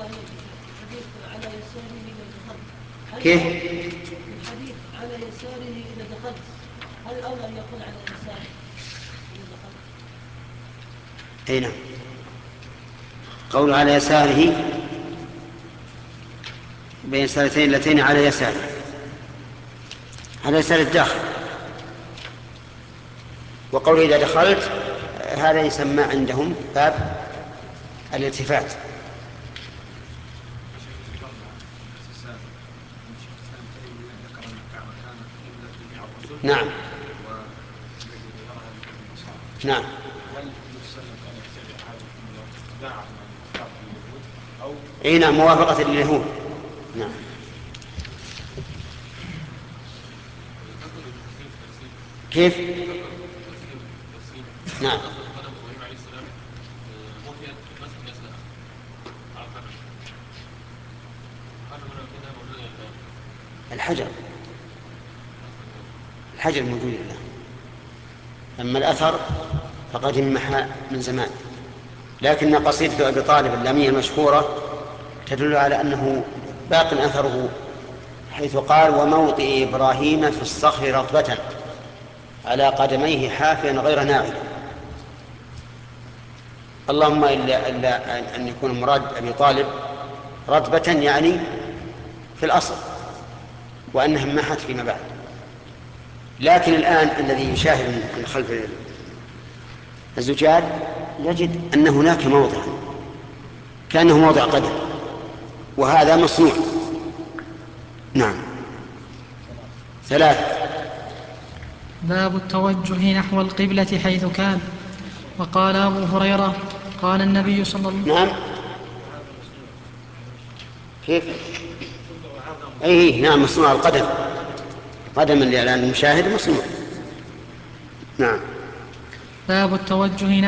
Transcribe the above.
الحديث على يساره إذا دخلت. كيف؟ الحديث على يساره إذا دخلت، هل الأولى أن يكون على يساره إذا دخلت؟ أي نعم. قول على يساره بين السالتين اللتين على يساره، على يسار الداخل. وقول إذا دخلت هذا يسمى عندهم باب الالتفات. نعم نعم. اي نعم، موافقة لليهود. نعم. كيف؟ نعم. الحجر موجود له، أما الأثر فقد انمحى من زمان. لكن قصيدة أبي طالب اللامية المشهورة تدل على أنه باق أثره، حيث قال: وموطئ إبراهيم في الصخر رطبة على قدميه حافيا غير ناعل. اللهم إلا أن يكون مراد أبي طالب رطبة يعني في الأصل، وأنها انمحت فيما بعد. لكن الآن الذي يشاهد من خلف الزجاج يجد أن هناك موضع كأنه موضع قدم، وهذا مصنوع. نعم. 3. باب التوجه نحو القبلة حيث كان. وقال أبو هريرة قال النبي صلى الله عليه وسلم. نعم. كيف؟ أي نعم، مصنوع القدم، قدم اللي على المشاهد مصنوع. نعم. باب التوجه